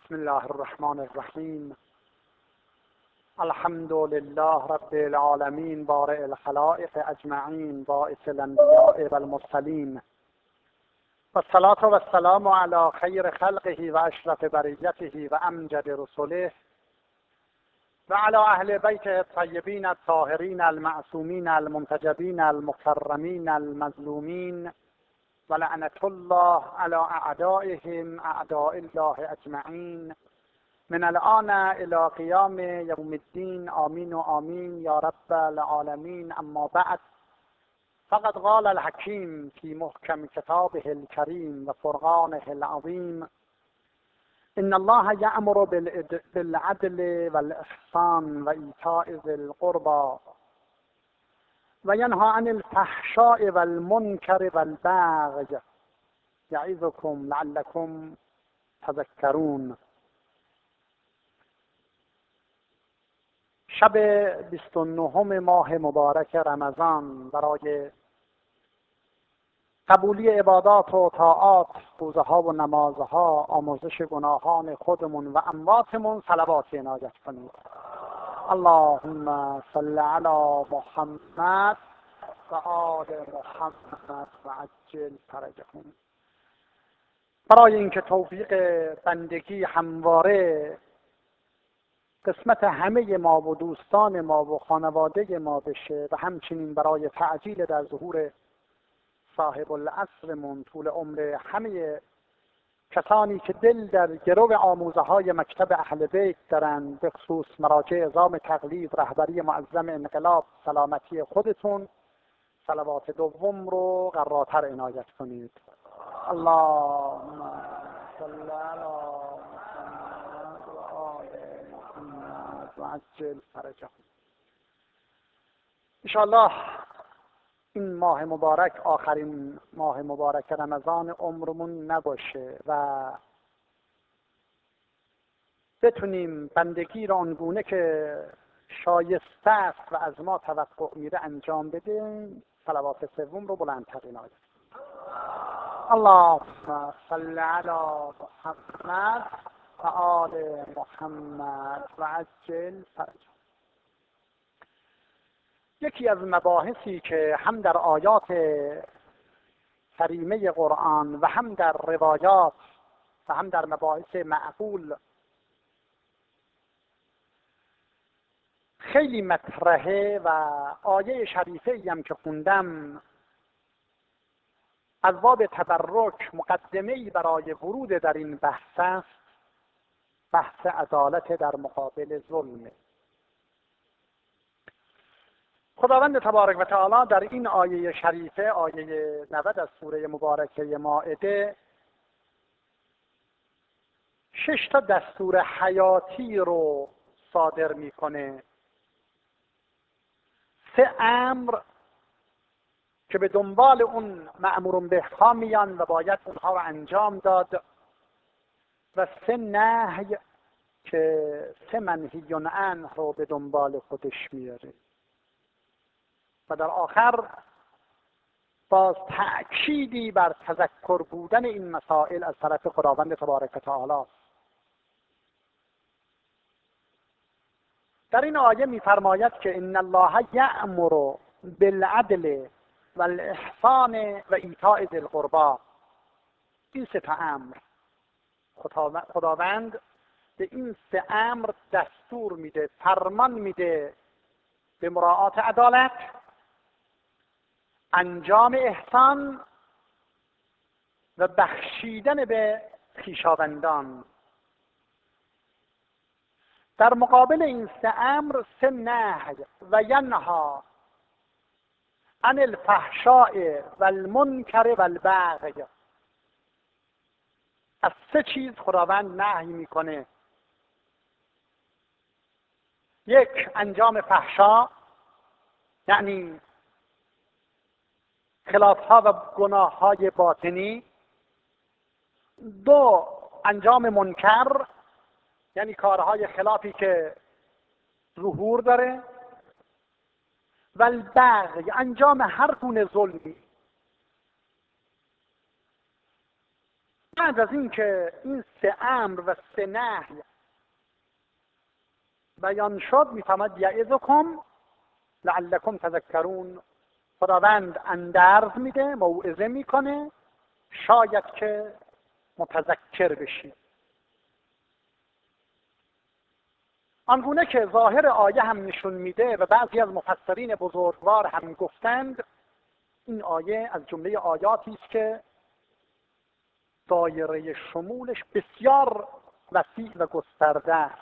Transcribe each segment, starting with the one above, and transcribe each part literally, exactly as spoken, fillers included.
بسم الله الرحمن الرحیم. الحمد لله رب العالمین بارئ الخلائق اجمعین باعث الانبیاء والمرسلین والصلاة والسلام علی خیر خلقه و اشرف بریته و امجد رسله و علی اهل بیته الطیبین الطاهرین المعصومین المنتجبین المكرمین المظلومین و لعنة الله علی اعدائهم اعداء الله اجمعین من الان الى قیام یوم الدین. آمین و آمین یا رب العالمین. اما بعد، فقد قال الحکیم فی محکم کتابه الکریم و فرقانه العظیم: ان الله یأمر بالعدل والاحسان و ایتاء ذی القربى و ینهی عن الفحشاء والمنکر والبغی یعظکم لعلکم تذکرون. شب بیست و نهم ماه مبارک رمضان برای قبولی عبادات و طاعات، روزه ها و نمازها، آمرزش گناهان خودمون و امواتمون صلوات عنایت کنید. اللهم صل علی محمد و آل محمد و عجل فرجهم. برای اینکه توفیق بندگی همواره قسمت همه ما و دوستان ما و خانواده ما بشه و همچنین برای تعجیل در ظهور صاحب العصرمون، طول عمر همه کسانی که دل در گرو آموزه های مکتب اهل بیت دارند، به خصوص مراجع عظام تقلید، رهبری معظم انقلاب، سلامتی خودتون، صلوات دوم رو قراتر عنایت کنید. اللهم صل علی محمد و آل محمد و عجل فرجهم. انشاءالله این ماه مبارک آخرین ماه مبارک رمضان عمرمون نباشه و بتونیم بندگی را آنگونه که شایسته است و از ما توقع میره انجام بدیم. صلوات سوم رو بلندتر عنایت کنیم. اللهم صل علی محمد و آل محمد و عجل فرجهم. یکی از مباحثی که هم در آیات کریمه قرآن و هم در روایات و هم در مباحث معقول خیلی مطرحه و آیه شریفه ای هم که خوندم از باب تبرک مقدمه ای برای ورود در این بحث است، بحث عدالت در مقابل ظلم. خداوند تبارک و تعالی در این آیه شریفه، آیه نود از سوره مبارکه مائده، شش تا دستور حیاتی رو صادر میکنه. سه امر که به دنبال اون مأمورون به ها میان و باید اونها رو انجام داد و سه نهی که سه منهی عنه رو به دنبال خودش میاره و در آخر باز تأکیدی بر تذکر بودن این مسائل از طرف خداوند تبارک و تعالی. در این آیه می‌فرماید که ان الله یأمر بالعدل والاحسان و ایتاء ذی القربى. این سه تا امر خداوند به این سه امر دستور میده، فرمان میده به مراعات عدالت، انجام احسان و بخشیدن به خویشاوندان. در مقابل این سه امر سه نهی: و ینهی عن الفحشاء والمنکر والبغی. از سه چیز خداوند نهی میکنه. یک، انجام فحشا، یعنی خلافها و گناههای باطنی. دو، انجام منکر، یعنی کارهای خلافی که ظهور داره. و البغی، انجام هر گونه ظلمی. بعد از این که این سه امر و سه نهی بیان شد میفهمد یعظکم لعلکم تذکرون. خداوند اندرز میده، موعظه میکنه شاید که متذکر بشید. آنگونه که ظاهر آیه هم نشون میده و بعضی از مفسرین بزرگوار هم گفتند این آیه از جمله آیاتی است که دایره شمولش بسیار وسیع و گسترده است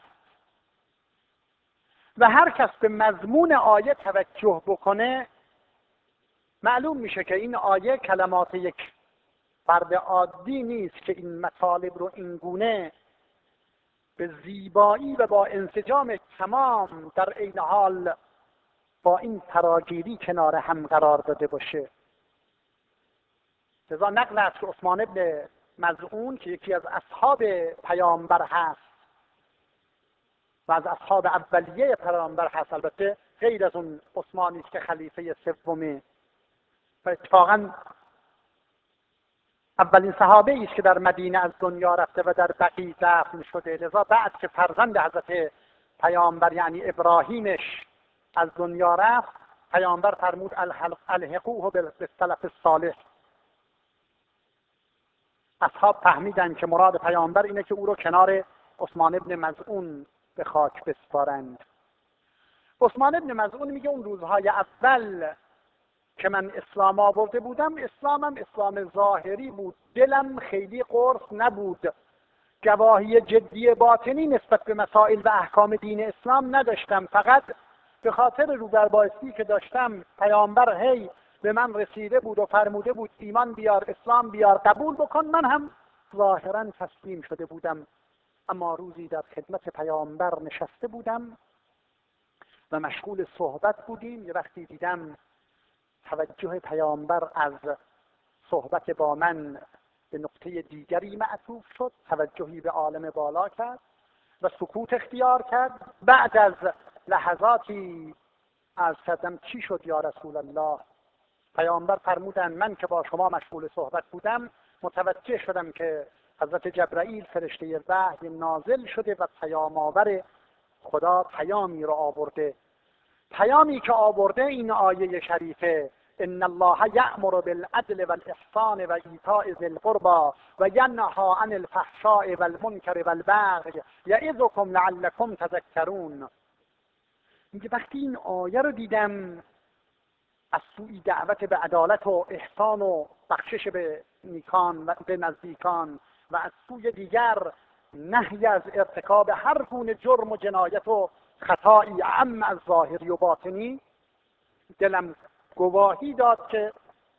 و هر کس به مضمون آیه توجه بکنه معلوم میشه که این آیه کلمات یک فرد عادی نیست که این مطالب رو اینگونه به زیبایی و با انسجام تمام در عین حال با این تراگیری کنار هم قرار داده باشه. لذا نقل است که عثمان ابن مظعون که یکی از اصحاب پیامبر هست و از اصحاب اولیه پیامبر هست، البته غیر از اون عثمانی است که خلیفه سومه و اتفاقا اولین صحابه است که در مدینه از دنیا رفته و در بقیع دفن شده. لذا بعد که فرزند حضرت پیامبر یعنی ابراهیمش از دنیا رفت، پیامبر فرمود الحقوه بالسلف الصالح. اصحاب فهمیدن که مراد پیامبر اینه که او رو کنار عثمان ابن مظعون به خاک بسپارند. عثمان ابن مظعون میگه اون روزهای اول که من اسلام آورده بودم، اسلامم اسلام ظاهری بود، دلم خیلی قرص نبود، گواهی جدی باطنی نسبت به مسائل و احکام دین اسلام نداشتم، فقط به خاطر روبربایستی که داشتم پیامبر هی به من رسیده بود و فرموده بود ایمان بیار، اسلام بیار، قبول بکن، من هم ظاهرا تسلیم شده بودم. اما روزی در خدمت پیامبر نشسته بودم و مشغول صحبت بودیم، یه وقتی دیدم توجه پیامبر از صحبت با من به نقطه دیگری معطوف شد، توجهی به عالم بالا کرد و سکوت اختیار کرد. بعد از لحظاتی عرض کردم چی شد یا رسول الله؟ پیامبر فرمودن من که با شما مشغول صحبت بودم متوجه شدم که حضرت جبرائیل فرشته وحی نازل شده و پیام آور خدا پیامی را آورده. پیامی که آورده این آیه شریفه ان الله یأمر بالعدل والاحسان و ایتاء ذی القربى و ینهی عن الفحشاء والمنکر والبغی یعظکم لعلکم تذکرون. میگه وقتی این آیه رو دیدم از سوی دعوت به عدالت و احسان و بخشش به نیکان و به نزدیکان و از سوی دیگر نهی از ارتکاب هر گونه جرم و جنایت و خطایی اعم از ظاهری و باطنی، دلم گواهی داد که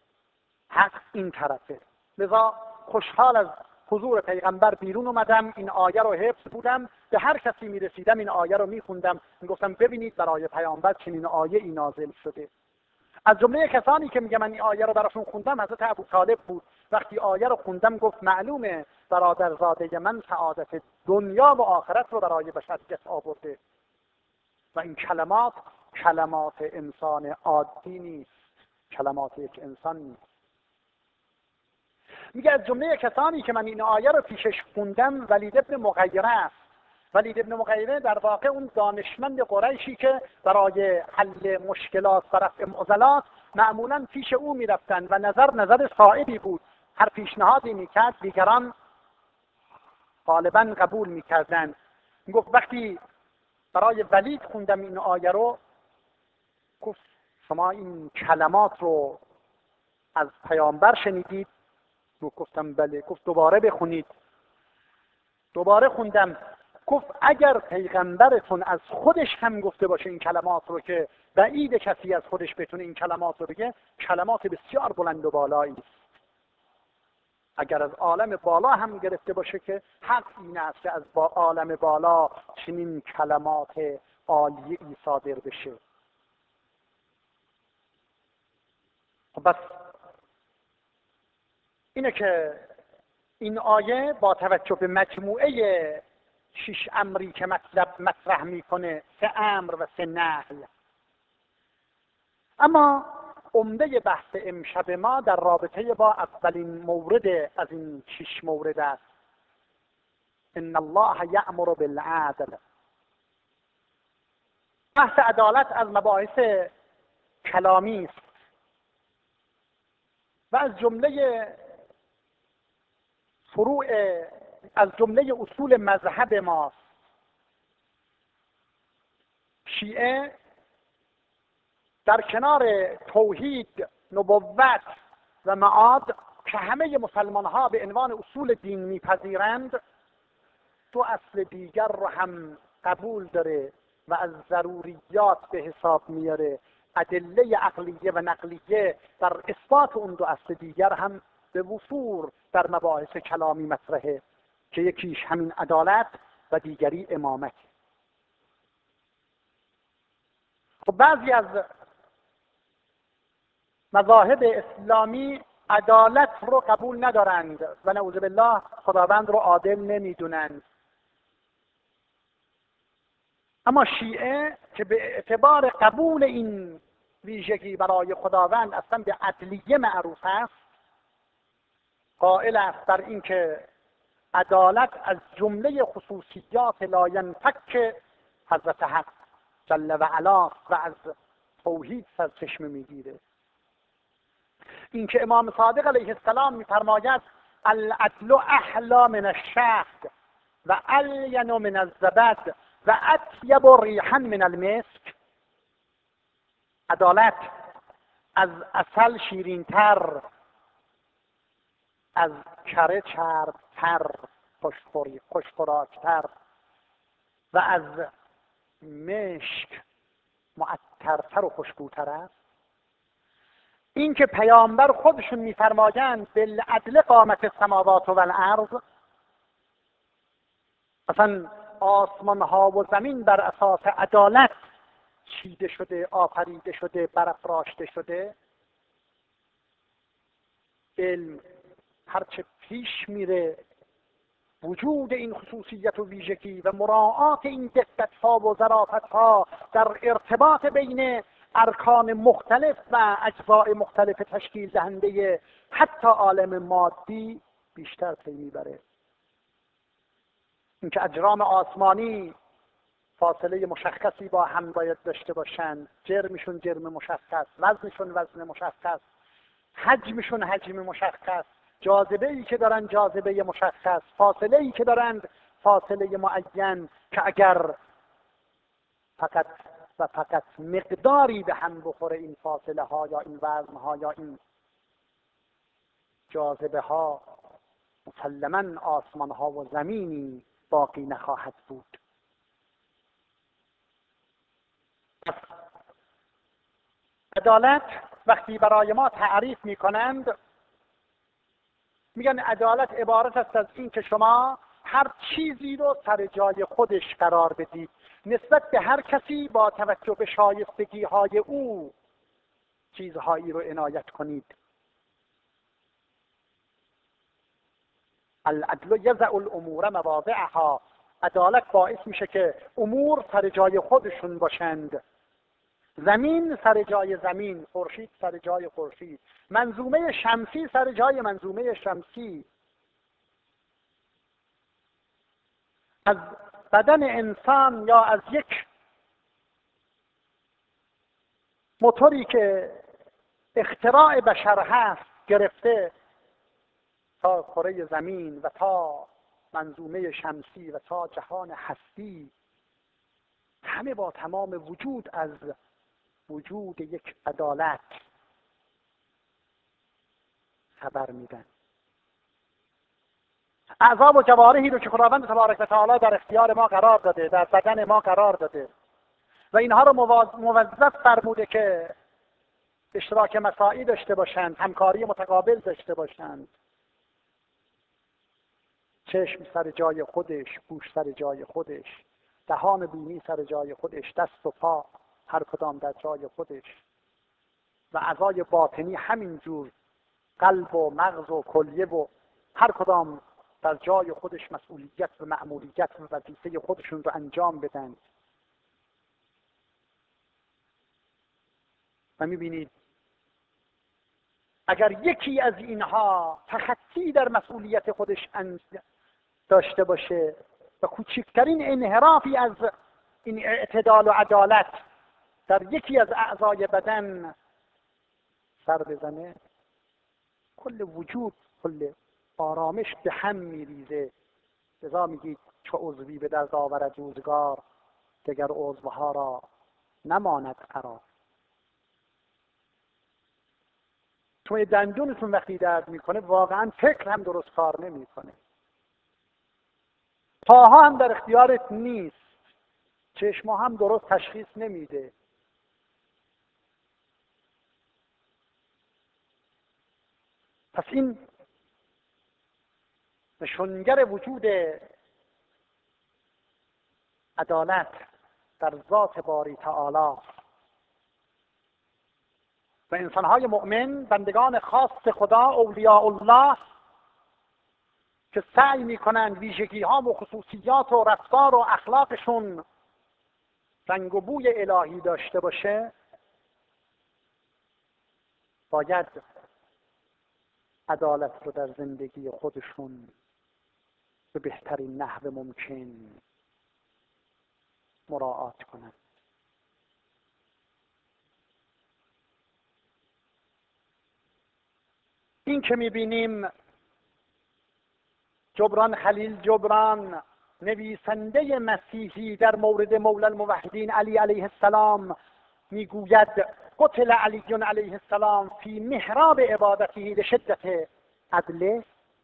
حق این طرفه. لذا خوشحال از حضور پیغمبر بیرون اومدم، این آیه رو حفظ بودم، به هر کسی میرسیدم این آیه رو میخوندم، میگفتم ببینید برای پیامبر چنین آیه ای نازل شده. از جمله کسانی که میگه من این آیه رو براشون خوندم حضرت ابوطالب بود. وقتی آیه رو خوندم گفت معلومه برادرزاده من سعادت دنیا و آخرت رو برای بشریت آورده و این کلمات کلمات انسان عادی نیست، کلمات یک انسان نیست. میگه از جمله کسانی که من این آیه رو پیشش خوندم ولید ابن مغیره است. ولید ابن مغیره در واقع اون دانشمند قریشی که برای حل مشکلات و رفع معضلات معمولا پیش او میرفتن و نظر نظر صائبی بود، هر پیشنهادی میکرد دیگران غالبا قبول میکردن. میگفت وقتی برای ولید خوندم این آیه رو، گفت شما این کلمات رو از پیامبر شنیدید؟ گفتم بله. گفت دوباره بخونید. دوباره خوندم. گفت اگر پیغمبرتون از خودش هم گفته باشه این کلمات رو که بعید کسی از خودش بتونه این کلمات رو بگه، کلمات بسیار بلند و بالایی است. اگر از عالم بالا هم گرفته باشه که حق این است که از با عالم بالا چنین کلمات عالیه ای صادر بشه. خب بس اینه که این آیه با توجه به مجموعه شش امری که مطلب مطرح میکنه، سه امر و سه نهی. اما عمده بحث امشب ما در رابطه با اولین مورد از این شش مورد است. ان الله یأمر بالعدل. بحث عدالت از مباحث کلامی است و از جمله فروع از جمله اصول مذهب ماست. شیعه در کنار توحید، نبوت و معاد که همه مسلمان ها به عنوان اصول دین میپذیرند، دو اصل دیگر رو هم قبول داره و از ضروریات به حساب میاره. ادله عقلیه و نقلیه در اثبات اون دو اصل دیگر هم به وفور در مباحث کلامی مطرحه که یکیش همین عدالت و دیگری امامت. خب بعضی از مذاهب اسلامی عدالت رو قبول ندارند و نعوذ بالله خداوند رو عادل نمیدونند. اما شیعه که به اعتبار قبول این ویژگی برای خداوند اصلا به عدلیه معروف است، قائل است بر اینکه عدالت از جمله خصوصیات لا ینفک حضرت حق جل و علا و از توحید سرچشمه میگیره. اینکه امام صادق علیه السلام میفرماید العدل احلی من الشهد و الین من الزبد و اطیب ریحا من المسک، عدالت از عسل شیرینتر، از کره چربتر، خوشخوری خوشخوراکتر و از مشک معطرتر و خوشبوتر است. این که پیامبر خودشون میفرمایند بالعدل قامت السماوات و الارض، مثلا آسمان ها و زمین بر اساس عدالت چیده شده، آفریده شده، برافراشته شده. علم هرچه پیش میره وجود این خصوصیت و ویژگی و مراعات این دقت ها و ظرافت ها در ارتباط بین ارکان مختلف و اجزاء مختلف تشکیل دهنده حتی عالم مادی بیشتر پی میبره. اینکه اجرام آسمانی فاصله مشخصی با هم باید داشته باشند، جرمشون جرم مشخص، وزنشون وزن مشخص، حجمشون حجم مشخص، جاذبه ای که دارن جاذبه مشخص، فاصله ای که دارند فاصله معین که اگر فقط و فقط مقداری به هم بخوره این فاصله ها یا این وزن ها یا این جاذبه ها، مسلماً آسمان ها و زمینی باقی نخواهد بود. عدالت وقتی برای ما تعریف می کنند میگن عدالت عبارت است از این که شما هر چیزی رو سر جای خودش قرار بدید، نسبت به هر کسی با توجه به شایستگی های او چیزهایی رو عنایت کنید. العدل یضع الامور مواضعها، عدالت باعث میشه که امور سر جای خودشون باشند. زمین سر جای زمین، خورشید سر جای خورشید، منظومه شمسی سر جای منظومه شمسی. از بدن انسان یا از یک موتوری که اختراع بشر هست گرفته تا کره زمین و تا منظومه شمسی و تا جهان هستی، همه با تمام وجود از وجود یک عدالت خبر میدن. اعضا و جوارحی رو که خداوند تبارک و تعالی در اختیار ما قرار داده، در بدن ما قرار داده و اینها رو موظف فرموده که اشتراک مساعی داشته باشند، همکاری متقابل داشته باشند. چشم سر جای خودش، گوش سر جای خودش، دهان بینی سر جای خودش، دست و پا هر کدام در جای خودش و اعضای باطنی همینجور، قلب و مغز و کلیه و هر کدام در جای خودش مسئولیت و مأموریت و وظیفه خودشون رو انجام بدن. و میبینید اگر یکی از اینها تخطی در مسئولیت خودش داشته باشه و کوچکترین انحرافی از این اعتدال و عدالت در یکی از اعضای بدن سر بزنه، کل وجود، کل آرامش به هم میریزه. لذا میگید چو عضوی به درد آورد روزگار، دگر عضوها را نماند قرار. چون دندونتون وقتی درد میکنه واقعا فکر هم درست کار نمیکنه، پاها هم در اختیارت نیست، چشما هم درست تشخیص نمیده. پس این نشانگر وجود عدالت در ذات باری تعالی و انسانهای مؤمن، بندگان خاص خدا، اولیاء الله، که سعی میکنند ویژگی ها و خصوصیات و رفتار و اخلاقشون رنگ و بوی الهی داشته باشه، باید عدالت رو در زندگی خودشون به بهترین نحو ممکن مراعات کنند. این که میبینیم جبران خلیل جبران، نویسنده مسیحی، در مورد مولا الموحدین علی علیه السلام میگوید قتل علی علیه السلام فی محراب عبادته لشدت عدله.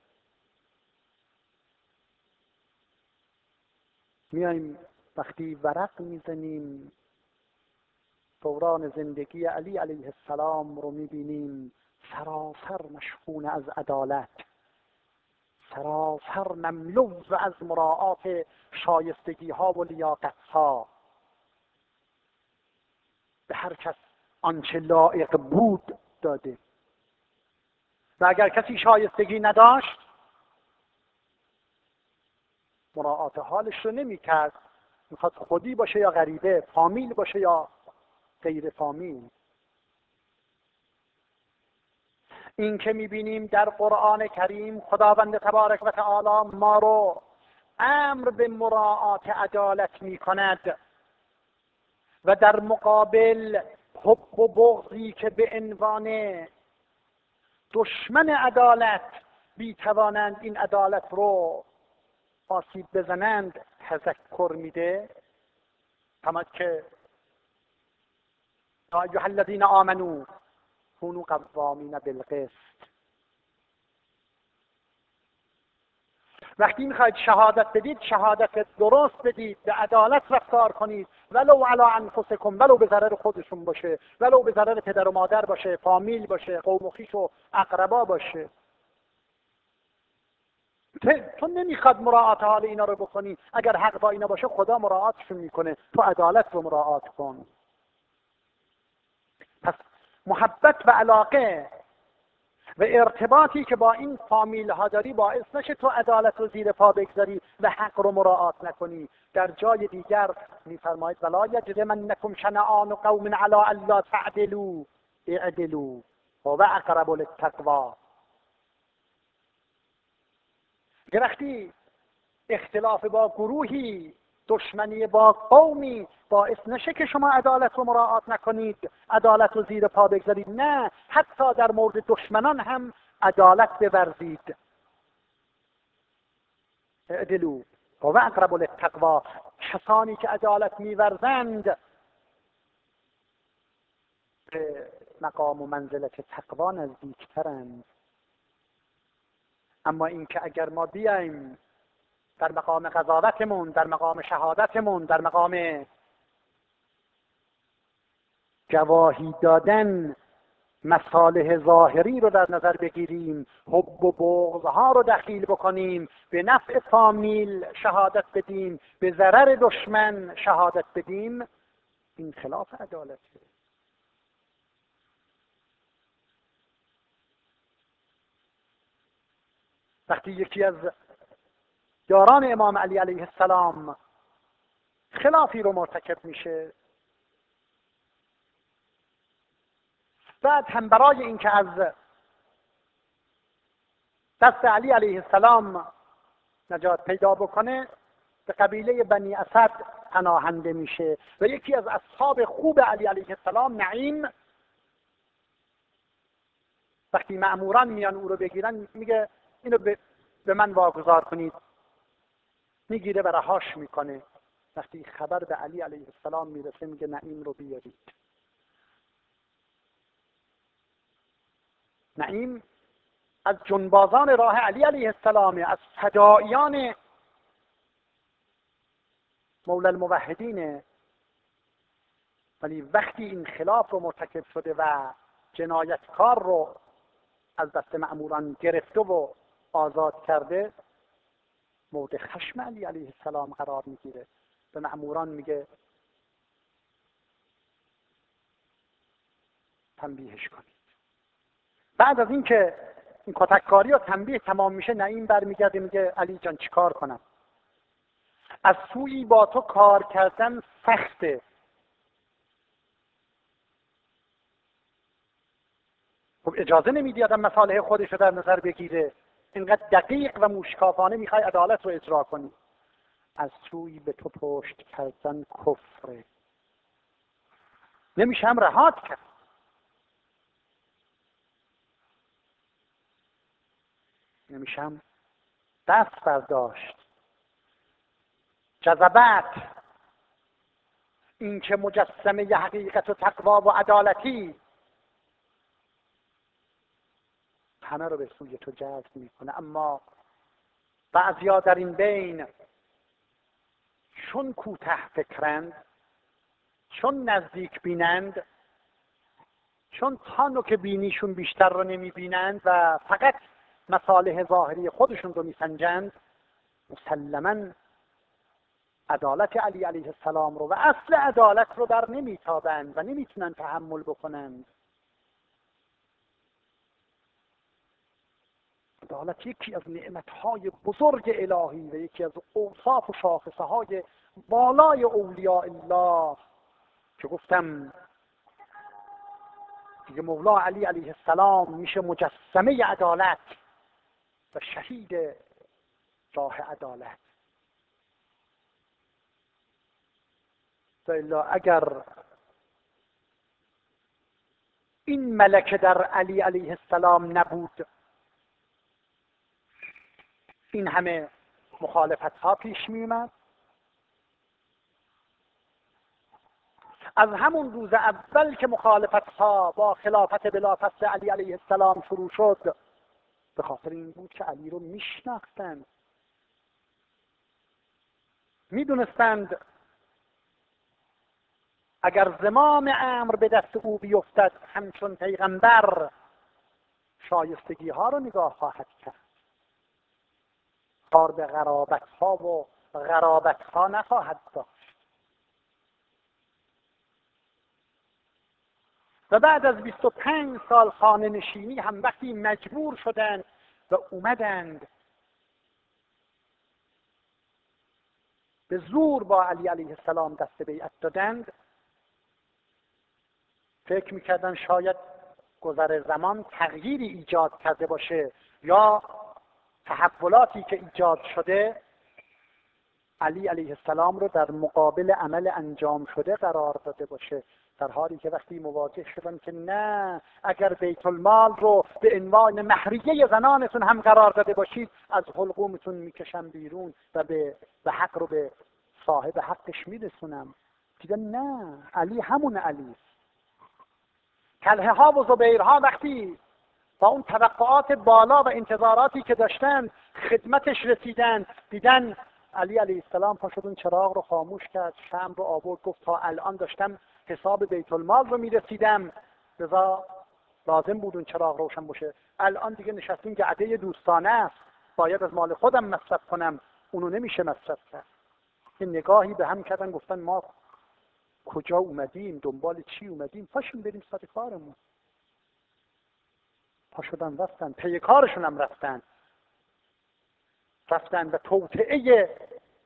میایم وقتی ورق میزنیم دوران زندگی علی علیه السلام رو میبینیم سراسر مشحون از عدالت، سراسر مملو از مراعات شایستگی ها و لیاقت ها، به هر کس آنچه لایق بود داده و اگر کسی شایستگی نداشت مراعات حالش رو نمی کرد. میخواد خودی باشه یا غریبه، فامیل باشه یا غیر فامیل. این که میبینیم در قرآن کریم خداوند تبارک و تعالی ما رو امر به مراعات عدالت میکند و در مقابل حب و بغضی که به عنوان دشمن عدالت بیتوانند این عدالت رو آسیب بزنند تذکر میده. کما که یا ایها الذین آمنوا کونوا قوامین بالقسط. وقتی میخواید شهادت بدید شهادت درست بدید، به عدالت رفتار کنید، ولو علی انفسکم، ولو به ضرر خودشون باشه، ولو به ضرر پدر و مادر باشه، فامیل باشه، قوم و خویش و اقربا باشه. تو نمیخواد مراعات حال اینا رو بکنی، اگر حق با اینا باشه خدا مراعاتشون میکنه، تو عدالت رو مراعات کن. پس محبت و علاقه و ارتباطی که با این فامیل ها داری باعث نشه تو عدالت رو زیر پا بگذاری و حق رو مراعات نکنی. در جای دیگر میفرماید ولا یجرمنکم شنآن قوم علی الا تعدلوا اعدلوا هو اقرب للتقوی. وقتی اختلاف با گروهی، دشمنی با قومی باعث نشه که شما عدالت رو مراعات نکنید، عدالت رو زیر پا بگذارید. نه، حتی در مورد دشمنان هم عدالت بورزید. اعدلوا هو اقرب للتقوی. کسانی که عدالت میورزند به مقام و منزلت تقوی نزدیکترند. اما اینکه اگر ما بیایم در مقام قضاوتمون، در مقام شهادتمون، در مقام گواهی دادن مصالح ظاهری رو در نظر بگیریم، حب و بغضها رو دخیل بکنیم، به نفع فامیل شهادت بدیم، به ضرر دشمن شهادت بدیم، این خلاف عدالته. وقتی یکی از یاران امام علی علیه السلام خلافی رو مرتکب میشه، بعد هم برای اینکه از دست علی علیه السلام نجات پیدا بکنه به قبیله بنی اسد پناهنده میشه و یکی از اصحاب خوب علی علیه السلام نعیم وقتی مأموران میان او رو بگیرن میگه اینو به, به من واگذار کنید، میگیره و رهاش میکنه. وقتی خبر به علی علیه السلام میرسه میگه نعیم رو بیارید. نعیم از جنبازان راه علی علیه السلام، از فداییان مولا الموحدینه، ولی وقتی این خلاف رو مرتکب شده و جنایتکار رو از دست مأموران گرفته و آزاد کرده مورد خشم علی علیه السلام قرار میگیره. به مأموران میگه تنبیهش کنید. بعد از اینکه این کتککاری و تنبیه تمام میشه نعیم برمیگرده میگه علی جان چیکار کنم؟ از سویی با تو کار کردن سخته، خب اجازه نمیدی آدم مصالح خودش رو در نظر بگیره، اینقدر دقیق و موشکافانه میخوای عدالت رو اجرا کنی. از سوی به تو پشت کردن کفره، نمیشه هم رهات کرد. نمیشه هم دست برداشت. جذبت، این که مجسمه ی حقیقت و تقوا و عدالتی همه رو به سوی تو جذب میکنه. اما بعضیا در این بین چون کوته فکرند، چون نزدیک بینند، چون تا نوک بینیشون بیشتر رو نمی بینند و فقط مصالح ظاهری خودشون رو میسنجند، مسلماً عدالت علی علیه السلام رو و اصل عدالت رو در نمیتابند و نمیتونن تحمل بکنند. عدالت یکی از نعمتهای بزرگ الهی و یکی از اوصاف و شاخصه های بالای اولیاء الله که گفتم دیگه مولا علی علیه السلام میشه مجسمه عدالت و شهید راه عدالت. الا اگر این ملکه در علی علیه السلام نبود، این همه مخالفت ها پیش می اومد. از همون روز اول که مخالفت ها با خلافت بلافاصله علی علیه السلام شروع شد، به خاطر این بود که علی رو میشناختند، میدونستند اگر زمام امر به دست او بیفتد همچون پیغمبر شایستگی ها رو نگاه خواهد کرد، کار به غرابت ها و غرابت ها نخواهد داشت. و بعد از بیست و پنج سال خانه نشینی هم وقتی مجبور شدند و اومدند به زور با علی علیه السلام دست بیعت دادند، فکر میکردن شاید گذر زمان تغییری ایجاد کرده باشه یا تحولاتی که ایجاد شده علی علیه السلام رو در مقابل عمل انجام شده قرار داده باشه، در حالی که وقتی مواجه شدن که نه، اگر بیت المال رو به عنوان مهریه زنانتون هم قرار داده باشید از حلقومتون میکشم بیرون و به به حق رو به صاحب حقش میرسونم. دیدن نه، علی همون علی. طلحه ها و زبیرها وقتی با اون توقعات بالا و انتظاراتی که داشتن خدمتش رسیدن، دیدن علی علیه السلام پا شد اون چراغ رو خاموش کرد، شمع رو آورد، گفت تا الان داشتم حساب بیت المال رو میرسیدم، لذا لازم بود اون چراغ روشن باشه، الان دیگه نشستیم که عده دوستانه است، باید از مال خودم مصرف کنم، اونو نمیشه مصرف کرد. یه نگاهی به هم کردن، گفتن ما کجا اومدیم، دنبال چی اومدیم، پاشیم بریم سر کارمون. پا شدن رفتن، پی کارشون هم رفتن رفتن و توطئه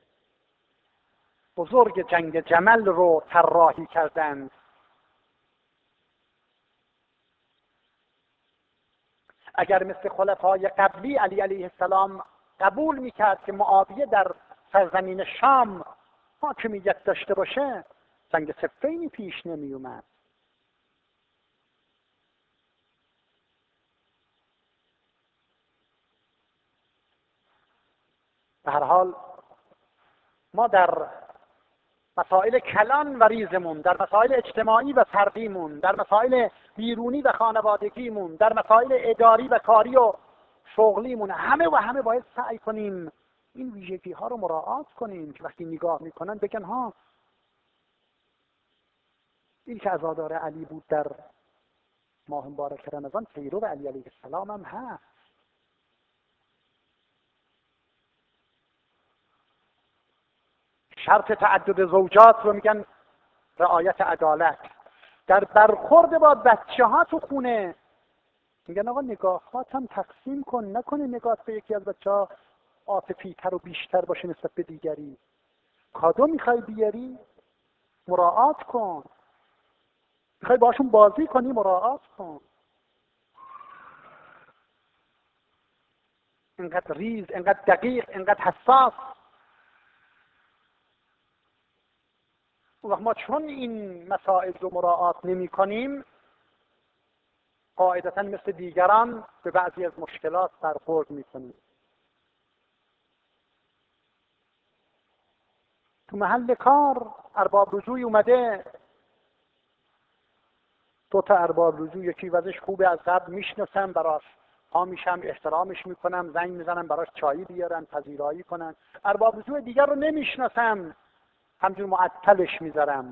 بزرگ جنگ جمل رو طراحی کردند. اگر مثل خلفای قبلی علی علیه السلام قبول میکرد که معاویه در سرزمین شام حاکمیت داشته باشه، جنگ صفینی پیش نمی اومد. به هر حال ما در مسائل کلان و ریزمون، در مسائل اجتماعی و فردیمون، در مسائل بیرونی و خانوادگیمون، در مسائل اداری و کاری و شغلیمون، همه و همه باید سعی کنیم این ویژگی ها رو مراعات کنیم که وقتی نگاه میکنن بگن ها این که عزادار علی بود در ماه مبارک رمضان پیرو علی علیه السلام هم هست. شرط تعدد زوجات رو میگن رعایت عدالت. در برخورد با بچه ها تو خونه میگن آقا نگاهات هم تقسیم کن، نکنه نگاهت به یکی از بچه ها عاطفی تر و بیشتر باشه نسبت به دیگری. کادو میخوای بیاری مراعات کن، میخوای باشون بازی کنی مراعات کن. اینقدر ریز، اینقدر دقیق، اینقدر حساس. و ما چون این مسائل رو مراعات نمی کنیم قاعدتا مثل دیگران به بعضی از مشکلات برخورد می کنیم. تو محل کار ارباب رجوعی اومده، دو تا ارباب رجوع، یکی وضعش خوبه از قبل میشناسم، براش پا میشم احترامش میکنم، زنگ میزنم براش چایی بیارن پذیرایی کنن. ارباب رجوع دیگر رو نمیشناسم، همجور معطلش میذارم.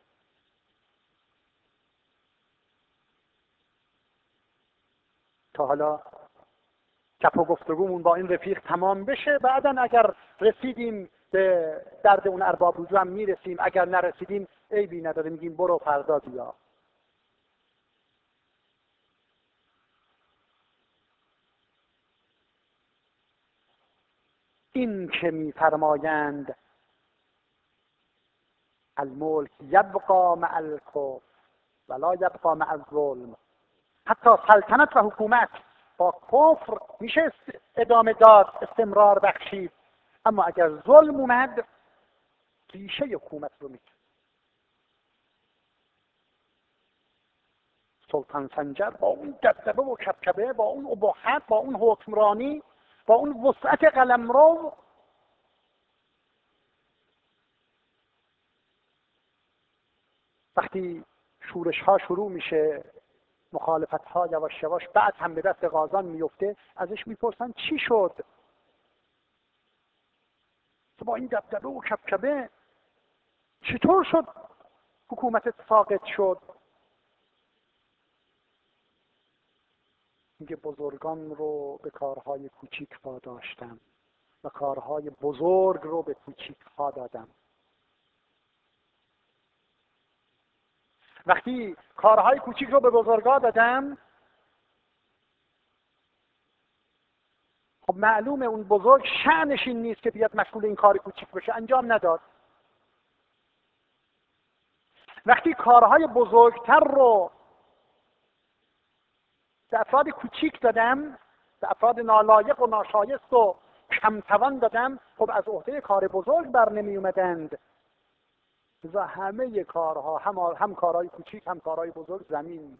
تا حالا گپ و گفتگومون با این رفیق تمام بشه، بعدن اگر رسیدیم به درد اون ارباب رجوع هم میرسیم، اگر نرسیدیم عیبی نداره، میگیم برو فردا بیا. این که میفرمایند الملک یبقى مع الکفر ولا یبقى مع الظلم، حتی سلطنت و حکومت با کفر میشه ادامه داد، استمرار بخشید، اما اگر ظلم اومد ریشه حکومت رو میکنه. سلطان سنجر با اون دبدبه و کبکبه، با اون ابهت، با اون حکمرانی، با اون وسعت قلمرو، وقتی شورش ها شروع میشه، مخالفت ها یواش یواش بعد هم به دست غازان میفته، ازش میپرسن چی شد؟ تو با این دبدبه و کبکبه چطور شد حکومتت ساقط شد؟ میگه بزرگان رو به کارهای کوچیک واداشتم و کارهای بزرگ رو به کوچیک ها دادم. وقتی کارهای کوچیک رو به بزرگا دادم، خب معلومه اون بزرگ شأنش این نیست که بیاد مسئول این کار کوچیک بشه، انجام نداد. وقتی کارهای بزرگتر رو به افراد کوچیک دادم، به افراد نالایق و ناشایست و کمتوان دادم، خب از عهده کار بزرگ بر نمی اومدند. لذا همه کارها، هم, هم کارهای کوچیک هم کارهای بزرگ زمین.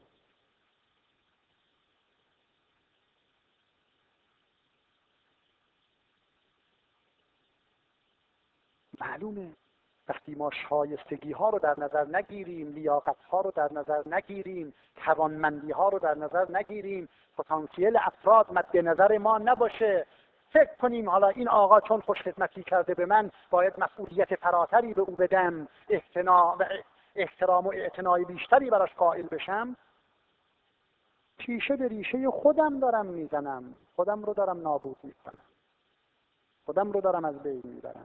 معلومه وقتی ما شایستگی ها رو در نظر نگیریم، لیاقت ها رو در نظر نگیریم، توانمندی ها رو در نظر نگیریم، پتانسیل افراد مد نظر ما نباشه، فکر کنیم حالا این آقا چون خوش خدمتی کرده به من باید مسئولیت فراتری به او بدم، احتنا و احترام و اعتنای بیشتری براش قائل بشم، تیشه به ریشه خودم دارم میزنم، خودم رو دارم نابود میکنم، خودم رو دارم از بین میبرم.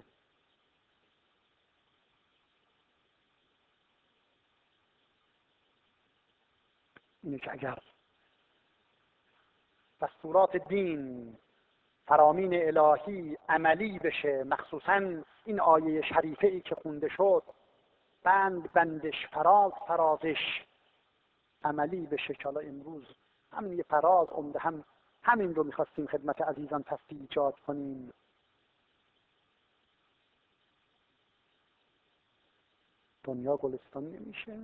اینه که اگر دستورات دین، فرامین الهی عملی بشه، مخصوصا این آیه شریفه ای که خونده شد، بند بندش فراز فرازش عملی بشه، که حالا امروز همین یه فراز عمده هم همین رو میخواستیم خدمت عزیزان تصدیق ایجاد کنیم. دنیا گلستان نمیشه.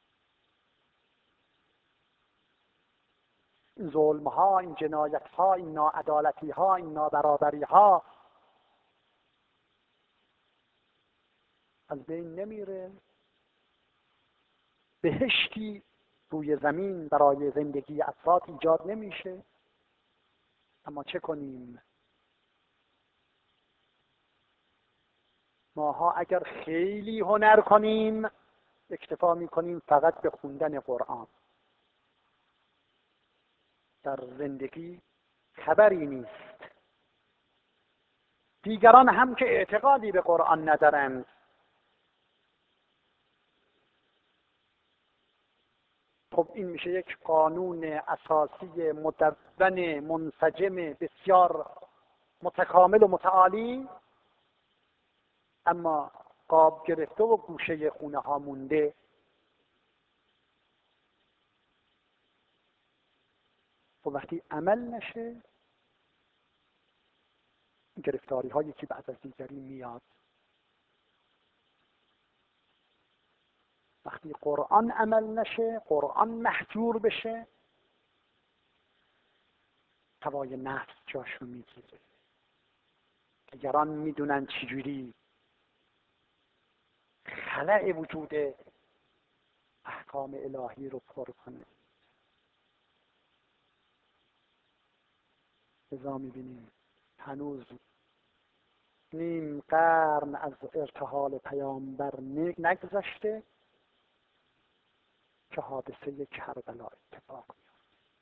این ظلم ها، این جنایت ها، این ناعدالتی ها، این نابرابری ها از بین نمیره. بهشتی روی زمین برای زندگی افراد ایجاد نمیشه. اما چه کنیم؟ ماها اگر خیلی هنر کنیم اکتفا میکنیم فقط به خوندن قرآن. در زندگی خبری نیست. دیگران هم که اعتقادی به قرآن ندارند، خب این میشه یک قانون اساسی مدون منسجم بسیار متکامل و متعالی، اما قاب گرفته و گوشه خونه ها مونده. و وقتی عمل نشه گرفتاری ها یکی بعد از دیگری میاد. وقتی قرآن عمل نشه، قرآن محجور بشه، هوای نفس جاشو میگیره. دیگران میدونن چجوری خلأ وجود احکام الهی رو پر کنه. لذا میبینیم هنوز نیم قرن از ارتحال پیامبر نگذشته که حادثه کربلا اتفاق میفته.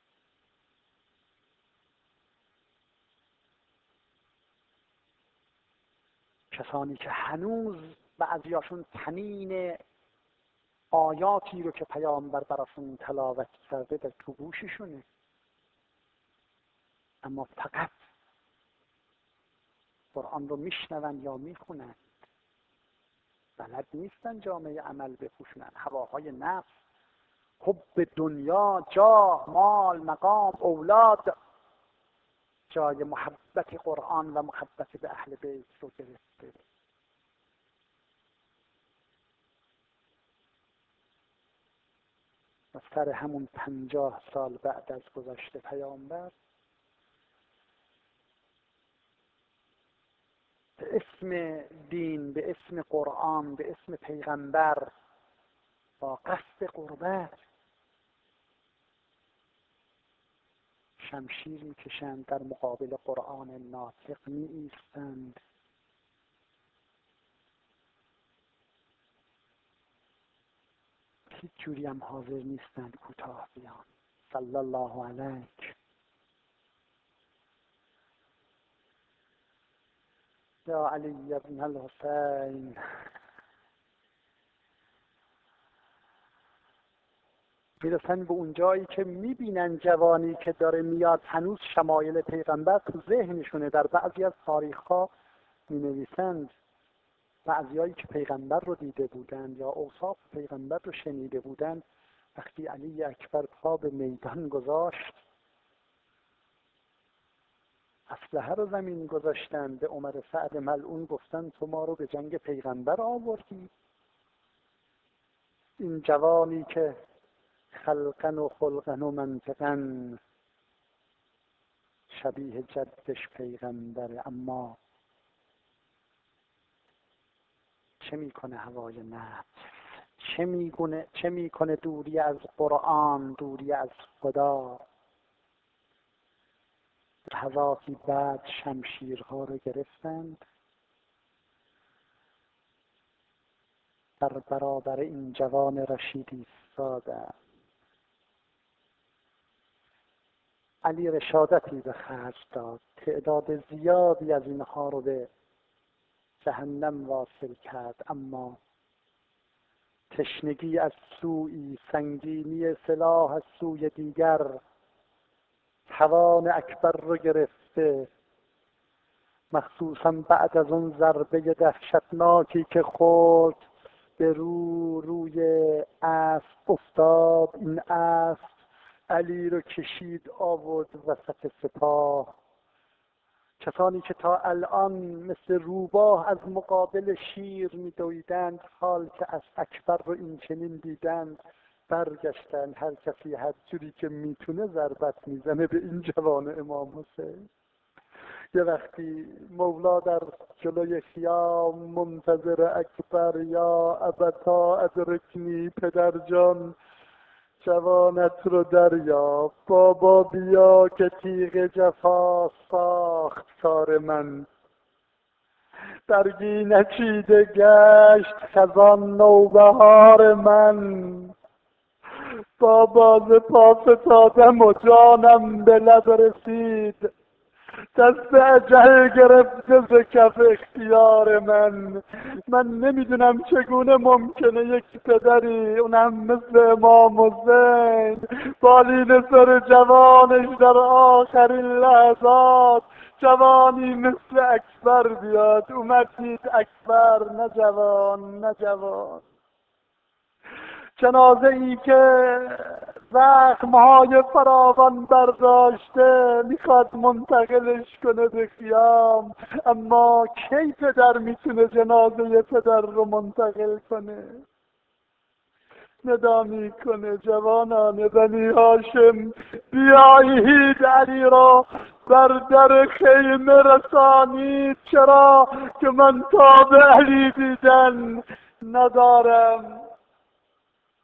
کسانی که هنوز بعضیاشون طنین آیاتی رو که پیامبر براشون تلاوت کرده در تو گوششونه، اما فقط قرآن رو میشنون یا میخونن، بلد نیستن جامعه عمل بپوشونن. هواهای نفس، حب دنیا، جاه، مال، مقام، اولاد جای محبت قرآن و محبت به اهل بیت رو گرفته. و سر همون پنجاه سال بعد از گذشت پیامبر به اسم دین، به اسم قرآن، به اسم پیغمبر، با قصد قربت شمشیر میکشند، در مقابل قرآن ناطق می ایستند. هیچ جوری هم حاضر نیستند کوتاه بیان. صلی الله علیک یا علی ابن الحسین. میرسن به اون جایی که میبینن جوانی که داره میاد هنوز شمایل پیغمبر تو ذهنشونه. در بعضی از تاریخ‌ها مینویسند بعضیایی که پیغمبر رو دیده بودند یا اوصاف پیغمبر رو شنیده بودند، وقتی علی اکبر پا به میدان گذاشت اسلحه رو زمین گذاشتن، به عمر سعد ملعون گفتن تو ما رو به جنگ پیغمبر آوردی. این جوانی که خلقن و خلقن و منطقن شبیه جدش پیغمبره، اما چه میکنه هوای نفس؟ چه میکنه چه میکنه دوری از قرآن، دوری از خدا؟ لحظاتی بعد شمشیرها رو گرفتند، در برابر این جوان رشید ایستادند. علی رشادتی به خرج داد، تعداد زیادی از اینها رو به جهنم واصل کرد، اما تشنگی از سوی، سنگینی سلاح از سوی دیگر توان اکبر رو گرفته. مخصوصا بعد از اون ضربه دهشتناکی که خورد به رو روی اسب افتاد. این اسب علی رو کشید آورد وسط سپاه. کسانی که تا الان مثل روباه از مقابل شیر می‌دویدند، حال که از اکبر رو این چنین دیدند برگشتن، هر کسی هر جوری که میتونه ضربت میزنه به این جوان امام حسین. یه وقتی مولا در جلوی خیام منتظر اکبر، یا ابتا ادرکنی، پدر جان جوانت رو دریاب، بابا بیا که تیغ جفا ساخت کار من. برگی نچیده گشت خزان نوبهار من، با باز پا فتادم و جانم به لب رسید، دست اجل گرفته ز کف اختیار من. من نمیدونم چگونه ممکنه یک پدری، اونم مثل امام حسین، بالین سر جوانش در آخرین لحظات جوانی مثل اکبر بیاد. اومدید اکبر، نه جوان نه جوان. جنازه ای که زخمهای فراوان برداشته میخواد منتقلش کنه به خیام، اما کی پدر میتونه جنازه پدر رو منتقل کنه؟ ندا میکنه جوانان بنی هاشم بیایید علی را بر در خیمه رسانید، چرا که من تاب علی دیدن ندارم.